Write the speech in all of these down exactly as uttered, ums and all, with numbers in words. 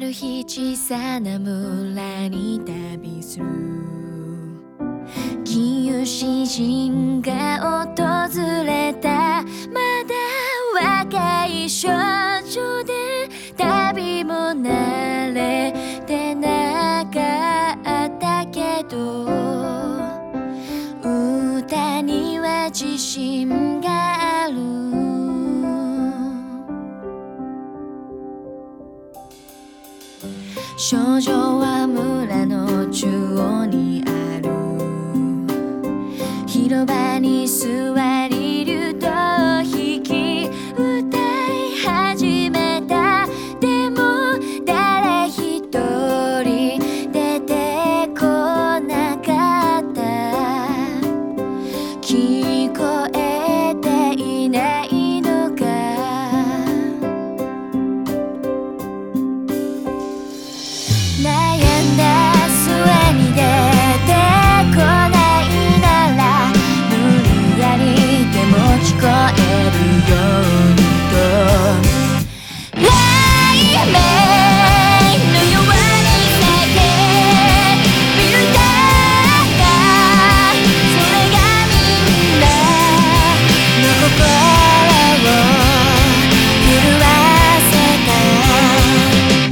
る日小さな村に旅する金融詩人が訪れた。まだ若い少女で旅も慣れてなかったけど、歌には自信がある。少女は村の中央にある広場に座りルートを弾き歌い始めた。でも誰一人出てこなかった。聞こえていないのか。悩んだ末に出てこないなら無理やりでも聞こえるようにと雷鳴のように叫び歌った。それがみんなの心を震わせた。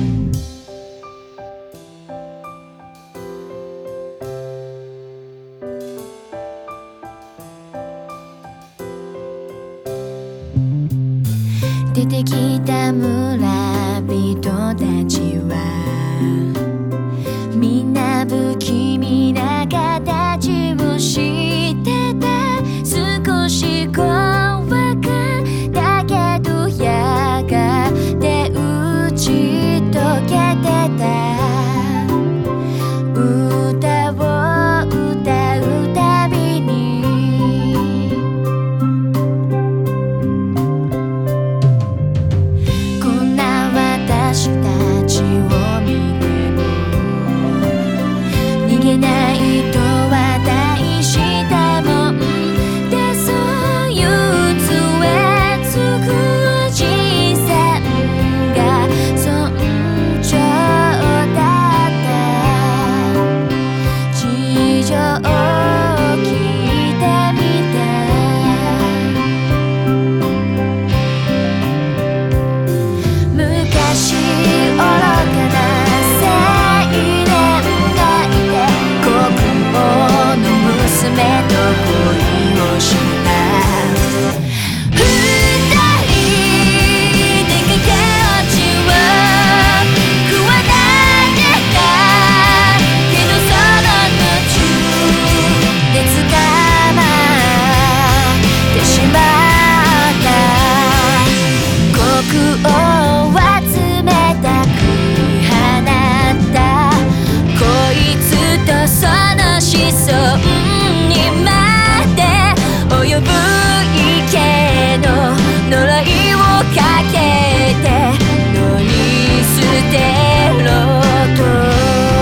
出てきた村人たちはみんな不気味な形をしてた。少し怖かったけどやがて打ち解けてた。歌を歌うたびに私たちを見ても逃げないとは大したもんで、そういう杖つくおじさんが尊重だった。事情を聞いてみた。昔愚かな青年がいて国王の娘と恋をした。二人で駆け落ちを企てたけど、その途中で捕まってしまった。国王は冷たく放った。こいつとその子孫にまで及ぶ池の呪いをかけて乗り捨てろと。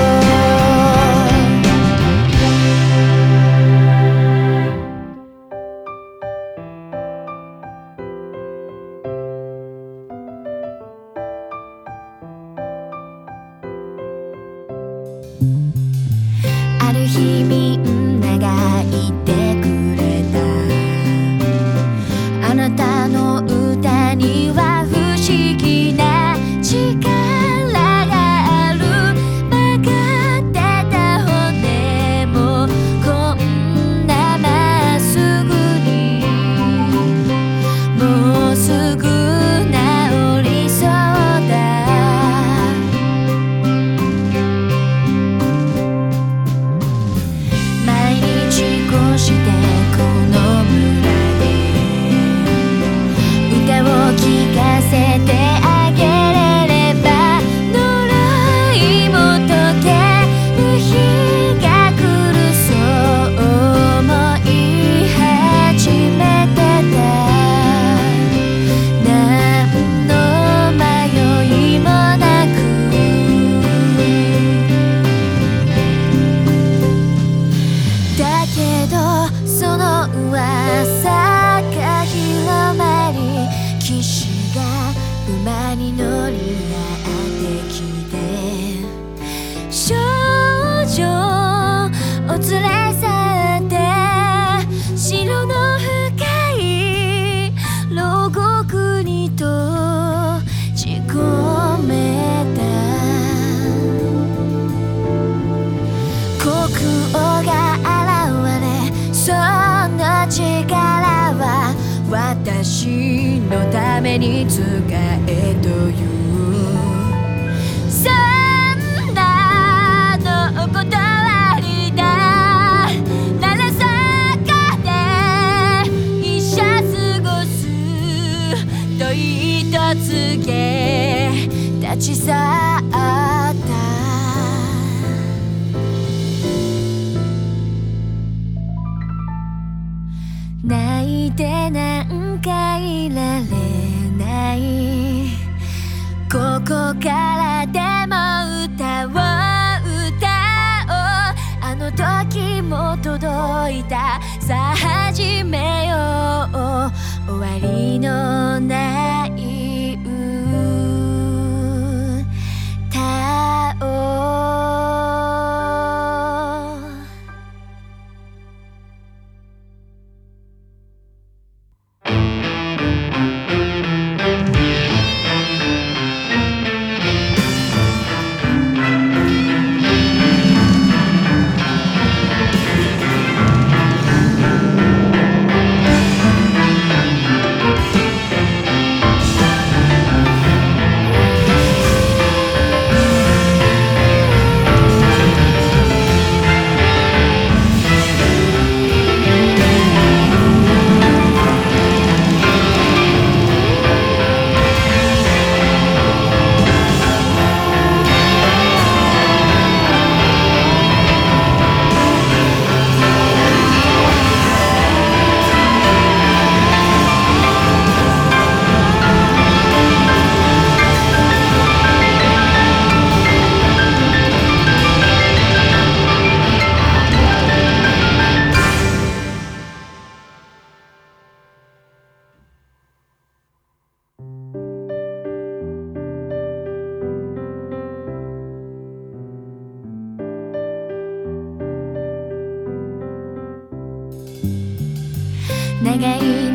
ある日みんなが言ってくれた。あなたの歌には不思議な力がある。曲がってた骨もこんなまっすぐにもうすぐ治りそうだ。ま私のために使えというそんなのお断りだなら坂で一緒過ごすと言いと告げ立ち去った泣いてなんかいられないここからでも歌を歌おうあの時も届いたさあ始めよう終わりのない歌を長い